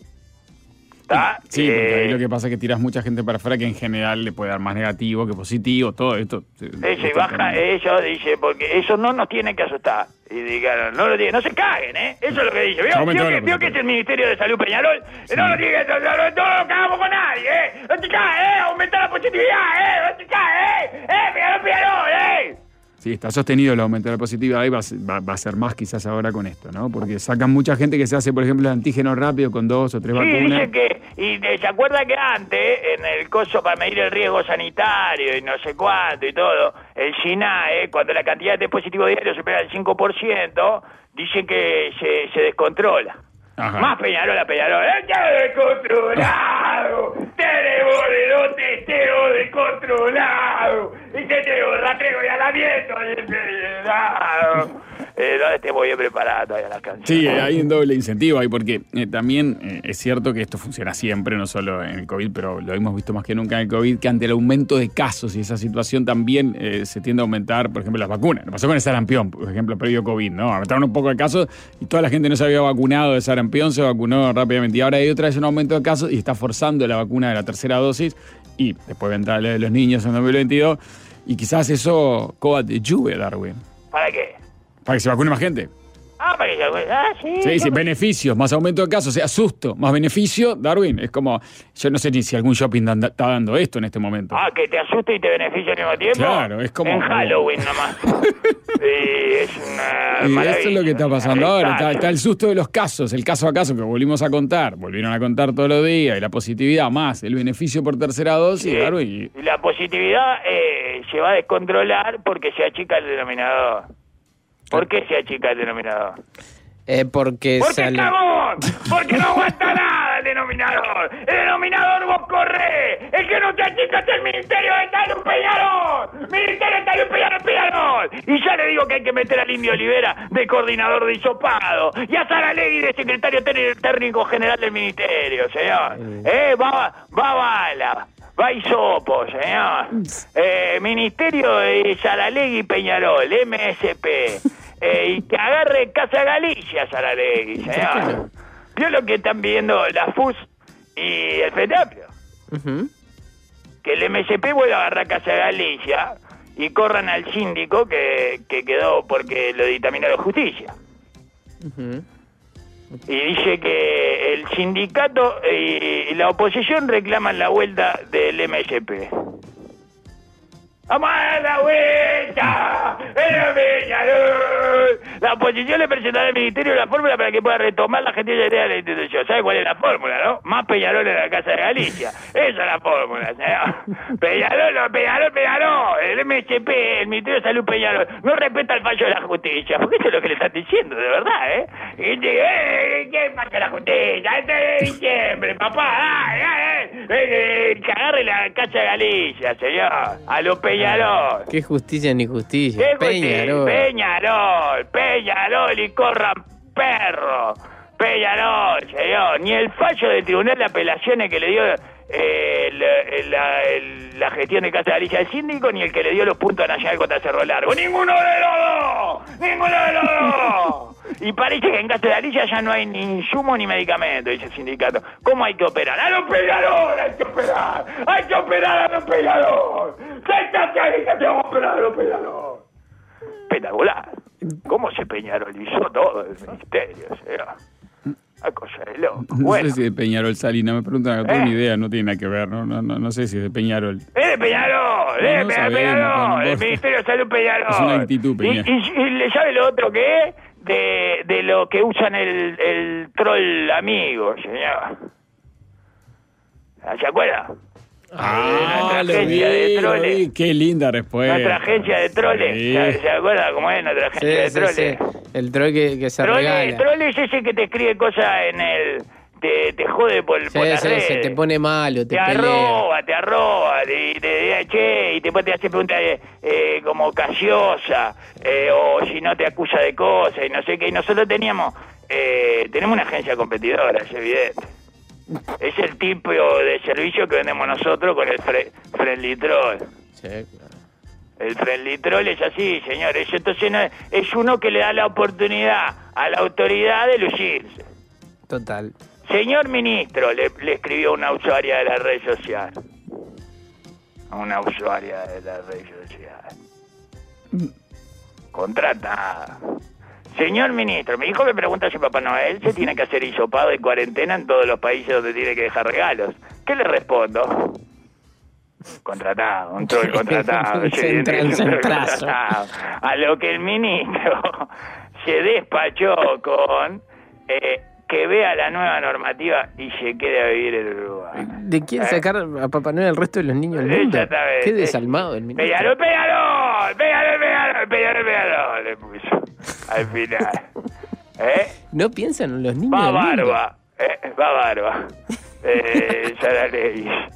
¿Está? Sí, porque ahí Eh, lo que pasa es que tiras mucha gente para afuera que en general le puede dar más negativo que positivo, todo esto. Eso, y esto baja, también. eso dice, porque eso no nos tiene que asustar. Y digan, no lo tiene, no se caguen, ¿eh? Eso es lo que dice. ¿Vio, Aumentó vio la que, vio que es positividad. el Ministerio de Salud Peñarol? Sí. No lo tiene que asustar, no, no lo cagamos con nadie, ¿eh? No te caes, ¿eh? Aumenta la positividad, ¿eh? No te caes, ¿eh? ¡Eh, Peñarol, Peñarol, eh! Sí, está sostenido el aumento de la positividad y va, a ser- va- va a ser más quizás ahora con esto, ¿no? Porque sacan mucha gente que se hace, por ejemplo, el antígeno rápido con dos o tres Sí, vacunas. dicen que, y eh, se acuerda que antes, en el coso para medir el riesgo sanitario y no sé cuánto y todo, el SINAE, cuando la cantidad de positivos diarios supera el cinco por ciento, dicen que se, se descontrola. Ajá. Más Peñarol a Peñarol. ¡Está descontrolado! ¡Tenemos de los testeos descontrolados! ¡Y te tengo rastreo y alamiento descontrolado! eh, no estemos bien preparados todavía las canciones. Sí, hay un doble incentivo ahí, porque eh, también eh, es cierto que esto funciona siempre, no solo en el COVID, pero lo hemos visto más que nunca en el COVID, que ante el aumento de casos y esa situación también eh, se tiende a aumentar, por ejemplo, las vacunas. Lo pasó con el sarampión, por ejemplo, previo COVID, ¿no? Aumentaron un poco de casos y toda la gente no se había vacunado de sarampión, se vacunó rápidamente. Y ahora hay otra vez un aumento de casos y está forzando la vacuna de la tercera dosis y después vendrá la de los niños en dos mil veintidós y quizás eso coba de lluvia, Darwin. ¿Para qué? Para que se vacune más gente. Ah, para que se vacune. Ah, sí. Sí, sí, beneficios, más aumento de casos, o sea, susto, más beneficio, Darwin. Es como, yo no sé ni si algún shopping da, está dando esto en este momento. Ah, que te asuste y te beneficie al mismo tiempo. Claro, es como... En Halloween nomás. Sí, es una Y maravilla, eso es lo que está pasando ahora. Está, Exacto. está el susto de los casos, el caso a caso que volvimos a contar, volvieron a contar todos los días, y la positividad más el beneficio por tercera dosis, Sí. Darwin. Y la positividad eh, se va a descontrolar porque se achica el denominador. ¿Por qué se achica el denominador? Eh, porque ¡Porque sale... cagón! ¡Porque no aguanta nada el denominador! ¡El denominador vos corrés! ¡El que no te achica es el Ministerio de Salud Peñarol! ¡Ministerio de Salud Peñarol, Peñarol! Y ya le digo que hay que meter al Indio Olivera de coordinador de hisopado y a Saralegui de secretario técnico general del Ministerio, señor. ¡Eh, va, va bala! Va hisopo, señor. Eh, Ministerio de Saralegui y Peñarol, M S P. Eh, y que agarre Casa Galicia, Saralegui, señor. Vio lo que están viendo la F U S y el Frente Amplio. Ujú. Que el M S P vuelva a agarrar Casa Galicia y corran al síndico que, que quedó porque lo dictaminó la justicia. Ujú. Y dice que el sindicato y la oposición reclaman la vuelta del M S P. ¡Vamos a dar la vuelta! ¡El Peñarol! La oposición le presentará al Ministerio la fórmula para que pueda retomar la gestión de la institución. ¿Sabe cuál es la fórmula, no? Más Peñarol en la Casa de Galicia. Esa es la fórmula, señor. Peñarol, no, Peñarol, Peñarol. El M S P, el Ministerio de Salud Peñarol, no respeta el fallo de la justicia. Porque eso es lo que le están diciendo, de verdad, ¿eh? Y dice, eh, ¿qué fallo de la justicia? Este de diciembre, papá. ¡Ay, ay, ay! Eh, que agarre la Casa de Galicia, señor. A los Peñarol. Qué justicia ni justicia. ¿Qué Peñarol. Peñarol, Peñarol y corran perro. Peñarol, señor. Ni el fallo del Tribunal de Apelaciones que le dio eh, la, la, el- la gestión de Casa de Galicia al síndico, ni el que le dio los puntos a Nacional contra Cerro Largo. ¡Ninguno de los dos! ¡Ninguno de los dos! Y parece que en Casa de Galicia ya no hay ni insumo ni medicamento, dice el sindicato. ¿Cómo hay que operar? ¡A los Peñarol hay que operar! ¡Hay que operar a los Peñarol! ¡Cállate ahí que te vamos a operar a los Peñarol! Espectacular. ¿Cómo se peñarolizó todo el ministerio, señor? Una cosa de loco. No Bueno, sé si de Peñarol Salina, me preguntan, no tengo ¿Eh? ni idea, no tiene nada que ver, no, no, no, no sé si es de Peñarol. ¡es de Peñarol! ¡Es de No, no Peñarol! sabemos, Peñarol! no, no, El no. Ministerio de Salud Peñarol. Es una actitud, ¿Y, Peña. y, y le sabe lo otro que es? De, de lo que usan el, el troll amigo, señor. ¿Se acuerda? Ah, nuestra lo agencia de vi, lo troles. vi, qué linda respuesta. Nuestra agencia de troles. Sí. ¿Se, se acuerda cómo es nuestra agencia Sí, de sí, troles? sí. El troll que, que se Trole, regala. trole es ese que te escribe cosas en el... Te, te jode por, Sí, por las sí, redes. se te pone malo, te, Te pelea. arroba, te arroba, y te dice, che, y después te hace preguntas eh, eh, como casiosa, eh, o si no te acusa de cosas, y no sé qué. Y nosotros teníamos, eh, tenemos una agencia competidora, es evidente. Es el tipo de servicio que vendemos nosotros con el fre Friendly Troll. Sí, claro. El Friendly Troll es así, señores. Entonces no, es uno que le da la oportunidad a la autoridad de lucirse. Total. Señor ministro, le, le escribió una usuaria de la red social. A una usuaria de la red social. Contratada. Señor ministro, mi hijo me pregunta si Papá Noel se tiene que hacer hisopado en cuarentena en todos los países donde tiene que dejar regalos. ¿Qué le respondo? Contratado, un troll contratado. Se entra en un troll centrazo. contratado. A lo que el ministro se despachó con... Eh, que vea la nueva normativa y se quede a vivir en Uruguay. ¿De quién sacar a Papá Noel al resto de los niños del mundo? Exactamente. Qué desalmado el ministro. Peñarol, Peñarol, Peñarol, Peñarol, Peñarol, Peñarol, le puso al final. ¿Eh? No piensan en los niños Va del mundo. barba, eh, va barba. Eh, Saralegui.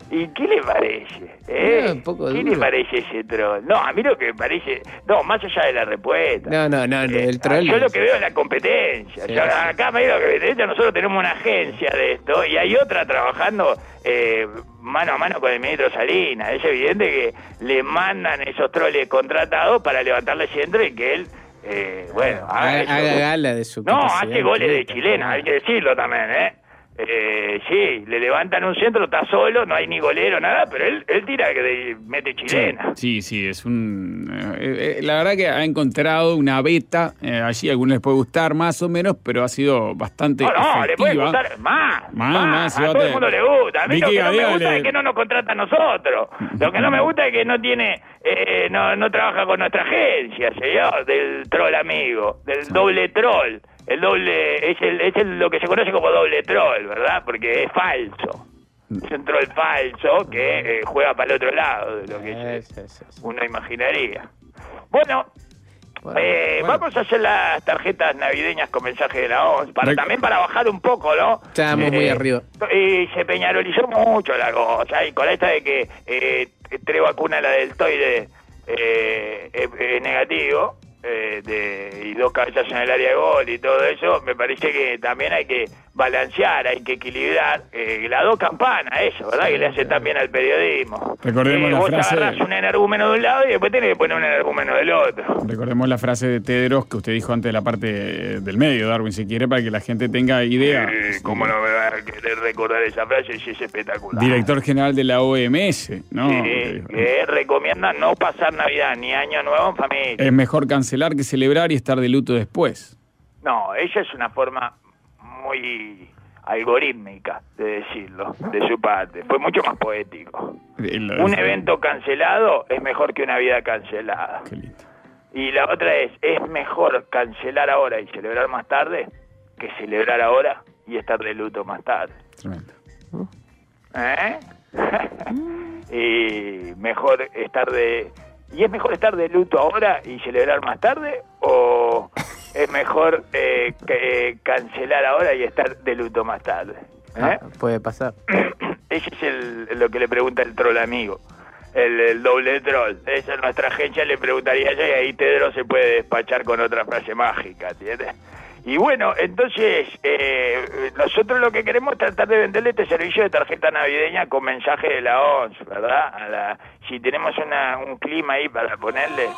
¿Y qué le parece? ¿Eh? No, un poco ¿Qué duro. le parece ese troll? No, a mí lo que me parece... No, más allá de la respuesta. No, no, no, Eh, el troll. Yo lo que veo es la competencia. Sí, Yo, sí. acá me digo que competencia, nosotros tenemos una agencia de esto y hay otra trabajando eh, mano a mano con el ministro Salinas. Es evidente que le mandan esos troles contratados para levantarle centro y que él, eh, bueno, haga, Haga, eso. haga gala de su No, capacidad hace goles de atleta. chilena, hay que decirlo también, ¿eh? Eh, sí, le levantan un centro, está solo, no hay ni golero, nada, pero él, él tira que de- mete chilena. Sí, sí, es un... eh, eh, la verdad que ha encontrado una beta, eh, allí a algunos les puede gustar más o menos, pero ha sido bastante No, no, le puede efectiva. gustar más, Más, más, más, sí, a todo te- el mundo le gusta. A mí lo Vicky que no me Gadiel gusta le- es que no nos contrata a nosotros. Lo que no me gusta es que no tiene, eh, no, no trabaja con nuestra agencia, señor, del troll amigo, del doble troll. El doble, es, el, es el, lo que se conoce como doble troll, ¿verdad? Porque es falso. Es un troll falso que eh, juega para el otro lado de lo que Sí, es, sí, sí, sí. uno imaginaría. Bueno, Bueno, eh, bueno. vamos a hacer las tarjetas navideñas con mensaje de la O N S, para, Rec- también para bajar un poco, ¿no? Estábamos muy arriba. Y se peñarolizó mucho la cosa, y con esta de que eh, tres vacunas, la del toide eh, es, es negativo, eh, de, y dos cabezas en el área de gol y todo eso, me parece que también hay que balancear, hay que equilibrar eh, las dos campanas, eso, ¿verdad? Que le hace tan bien al periodismo. Recordemos Eh, la vos frase- agarrás un energúmeno de un lado y después tenés que poner un energúmeno del otro. Recordemos la frase de Tedros que usted dijo antes de la parte eh, del medio, Darwin, si quiere, para que la gente tenga idea. Eh, ¿Cómo no me va a querer recordar esa frase si es espectacular? Director general de la O M S, ¿no? Sí, que recomienda no pasar Navidad ni Año Nuevo en familia. Es mejor cancelar que celebrar y estar de luto después. No, ella es una forma muy algorítmica de decirlo, de su parte. Fue mucho más poético. El- Un evento cancelado es mejor que una vida cancelada. Qué lindo. Y la otra es, es mejor cancelar ahora y celebrar más tarde que celebrar ahora y estar de luto más tarde. Tremendo. ¿Eh? Y mejor estar de... ¿Y es mejor estar de luto ahora y celebrar más tarde? ¿O es mejor eh, que, eh, cancelar ahora y estar de luto más tarde? ¿Eh? Ah, puede pasar. Ese es el, lo que le pregunta el troll amigo. El, el doble troll. Esa es nuestra agencia, le preguntaría yo y ahí Tedros se puede despachar con otra frase mágica, ¿entiendes? Y bueno, entonces, eh, nosotros lo que queremos es tratar de venderle este servicio de tarjeta navideña con mensaje de la O N S, ¿verdad? A la, si tenemos una, un clima ahí para ponerle...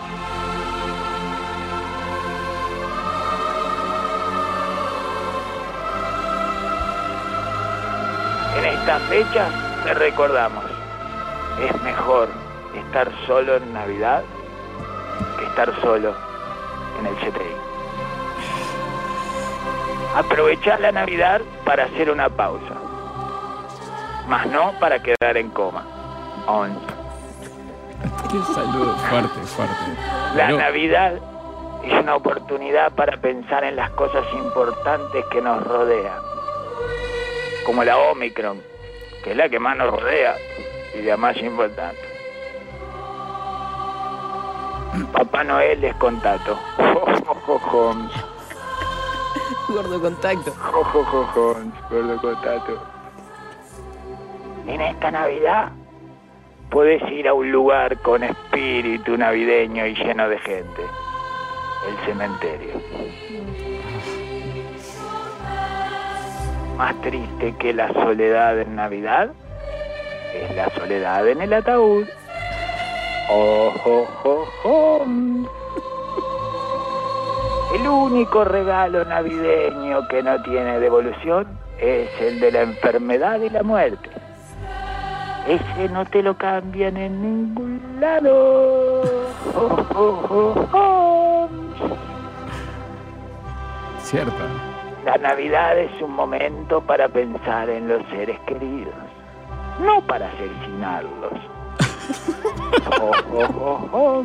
En estas fechas te recordamos, es mejor estar solo en Navidad que estar solo en el C T I. Aprovechá la Navidad para hacer una pausa, más no para quedar en coma. O N S. Qué saludo fuerte, fuerte. La Pero- Navidad es una oportunidad para pensar en las cosas importantes que nos rodean, como la Omicron, que es la que más nos rodea y la más importante. Papá Noel es contacto. Gordo contacto. Gordo contacto. En esta Navidad podés ir a un lugar con espíritu navideño y lleno de gente. El cementerio. Más triste que la soledad en Navidad es la soledad en el ataúd. Oh, oh, oh, oh. El único regalo navideño que no tiene devolución es el de la enfermedad y la muerte. Ese no te lo cambian en ningún lado. Oh, oh, oh, oh. Cierto. La Navidad es un momento para pensar en los seres queridos, no para asesinarlos. Oh, oh, oh, oh.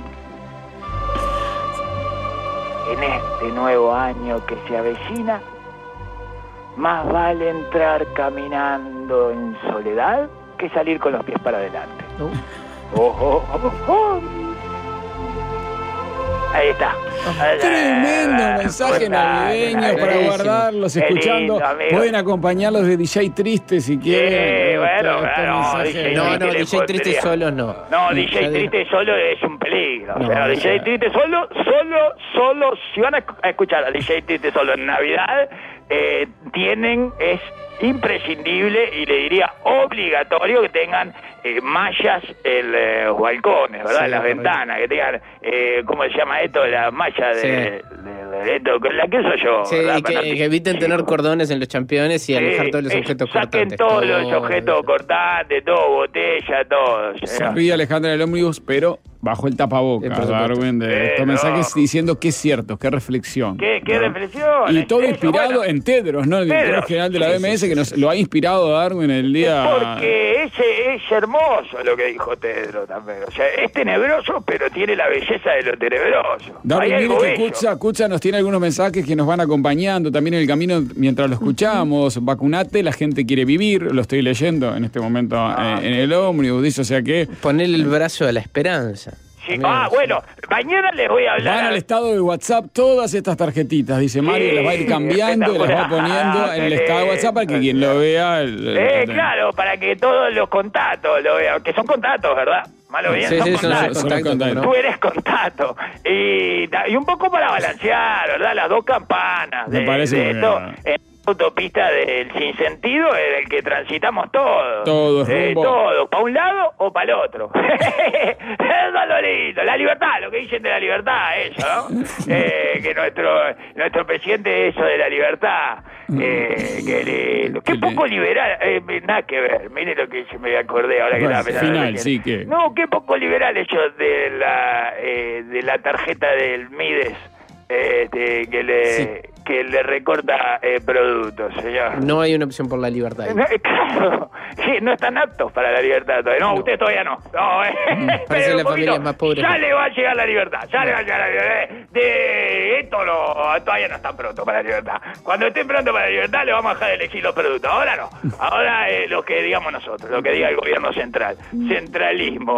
En este nuevo año que se avecina, más vale entrar caminando en soledad que salir con los pies para adelante. Uh. Oh, oh, oh, oh. Ahí está. Tremendo mensaje navideño para guardarlos escuchando. Lindo, pueden acompañarlos de D J Triste si quieren. Sí, bueno, Este, este claro, mensaje. D J No, no, ¿qué le D J Triste pondría? solo no. No, D J Ya digo. Triste solo es un peligro. No, o sea, o D J sea- Triste solo, solo, solo, si van a esc- a escuchar a D J Triste solo en Navidad, eh, tienen, es imprescindible y le diría obligatorio que tengan eh, mallas en eh, los balcones, ¿verdad? Sí, en las correcto. ventanas, que tengan, eh, ¿cómo se llama esto? La malla de, Sí. de- de- de esto, la que soy yo. Sí, ¿verdad? y que, Para no- que eviten tener Sí. cordones en los championes y alejar todos los Sí, objetos saquen cortantes. todos los Todo. objetos cortantes, todo, botella, todo. Se señor. ríe Alejandra del ómnibus, pero bajo el Eh, tapabocas, por supuesto. Darwin, de Eh, estos no. mensajes diciendo que es cierto, qué reflexión. ¿Qué, qué ¿no? reflexión? Y todo Eso, inspirado bueno, en Tedros, ¿no? El director Tedros. general de la Sí, O M S, que nos lo ha inspirado a Darwin el día. Porque ese es hermoso lo que dijo Tedros también. O sea, es tenebroso, pero tiene la belleza de lo tenebroso. Darwin, Hay mire algo que bello. Cucha, Cucha nos tiene algunos mensajes que nos van acompañando también en el camino mientras lo escuchamos. Vacunate, la gente quiere vivir, lo estoy leyendo en este momento Ah. eh, en el ómnibus, dice, o sea que Ponerle el brazo a la esperanza. Sí, También. ah, bueno, mañana les voy a hablar. van al estado de WhatsApp todas estas tarjetitas, dice Mario, Sí, las va a ir cambiando y las va poniendo en el estado de WhatsApp para que quien lo vea... el- el- Eh, el- claro, para que todos los contactos lo vean, que son contactos, ¿verdad? Malo bien, Sí, son sí, son- contactos. son contactos, contactos. Tú eres contacto. Y, ta- y un poco para balancear, ¿verdad? Las dos campanas. Me de, parece de muy esto, bien. en la autopista del sinsentido en el que transitamos todos. Todos, Eh, rumbo. todos, para un lado o para el otro. Eso es lo lindo. La libertad, lo que dicen de la libertad, eso, ¿no? Eh, que nuestro, nuestro presidente, eso de la libertad. Eh, que lindo. Qué Qué poco lindo. liberal. Eh, nada que ver. Mire lo que se me acordé ahora que Bueno, estaba pensando. final, recién. sí, que- No, qué poco liberal eso de la, eh, de la tarjeta del Mides. Este, que le Sí. que le recorta eh, productos, señor. No hay una opción por la libertad. ahí. No, eh, claro, sí, no están aptos para la libertad todavía. No, usted todavía no. No, eh. Parece Pero la un familia poquito, más pobre. Ya le va a llegar la libertad. Ya le va a llegar la libertad. De esto no, todavía no está pronto para la libertad. Cuando esté pronto para la libertad le vamos a dejar de elegir los productos. Ahora no. Ahora eh, lo que digamos nosotros, lo que diga el gobierno central. Centralismo.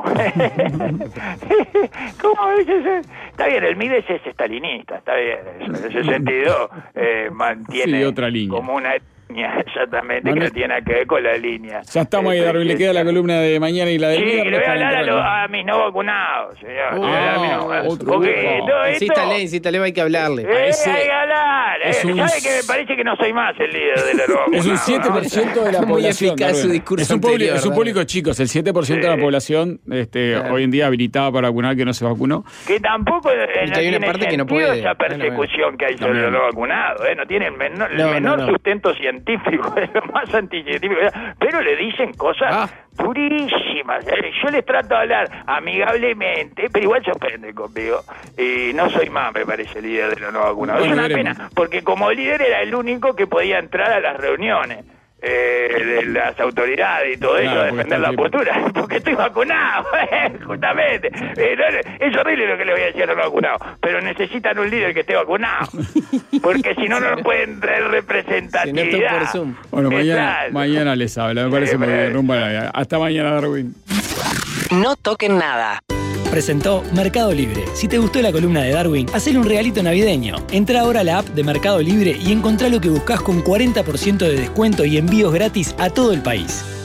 ¿Cómo dices? Está bien, el Mides es estalinista, está bien. En ese sentido, eh, mantiene Sí, otra línea. como una línea, exactamente, Bueno, que no tiene nada que ver con la línea. Ya estamos ahí, Eh, Darwin, le queda la columna de mañana y la del Sí, viernes le voy a para hablar a, entrar lo- en- a mis no vacunados, señor. Le Oh, voy a hablar a mis no vacunados. otro Porque grupo. todo esto... Insítale, insítale, hay que hablarle. Eh, ese- hay que hablar. Eh, es un- ¿Sabe que me parece que no soy más el líder de la no Es un vacunado, siete por ciento de la Muy población. eficaz su Darwin. discurso es un, público, anterior, es un Darwin. público, chicos, el siete por ciento de la Sí. población este, Claro. hoy en día habilitada para vacunar que no se vacunó. Que tampoco eh, Y no que hay una tiene parte que no sentido puede. esa Bueno, persecución que hay sobre También. los no vacunados. Eh, no tiene el menor, el No, no, menor no. sustento científico, es lo más anticientífico. Pero le dicen cosas Ah. durísimas. Eh, Yo les trato de hablar amigablemente, pero igual se ofenden conmigo. Y no soy más, me parece, el líder de los no vacunados. Bueno, es una veremos. pena, porque como líder era el único que podía entrar a las reuniones. Eh, de las autoridades y todo Claro, eso, a porque defender está la el- postura, porque estoy vacunado, justamente. Eh, no, es horrible lo que le voy a decir a los no vacunados, pero necesitan un líder que esté vacunado, porque si no, no pueden traer Si representatividad. no, esto por Zoom. Bueno, mañana, Exacto. mañana les habla, me parece Eh, muy bien. pero- Rumbo a la vida. Hasta mañana, Darwin. No toquen nada. Presentó Mercado Libre. Si te gustó la columna de Darwin, hacele un regalito navideño. Entra ahora a la app de Mercado Libre y encontrá lo que buscás con cuarenta por ciento de descuento y envíos gratis a todo el país.